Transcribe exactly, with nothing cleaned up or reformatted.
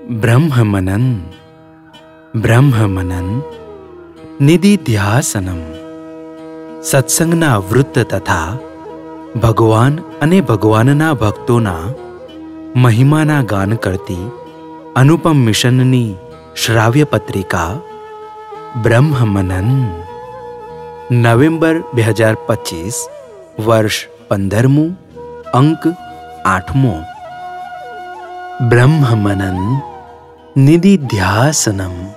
બ્રહ્મમનન બ્રહ્મમનન નિધિધ્યાસનમ. સત્સંગના વૃત્ત તથા ભગવાન અને ભગવાનના ભક્તોના મહિમાના ગાન કરતી અનુપમ મિશનની શ્રાવ્ય પત્રિકા બ્રહ્મમનન. નવેમ્બર બે હજાર પચીસ, વર્ષ પંદરમું, અંક આઠમો. બ્રહ્મમનન નિધિધ્યાસનમ.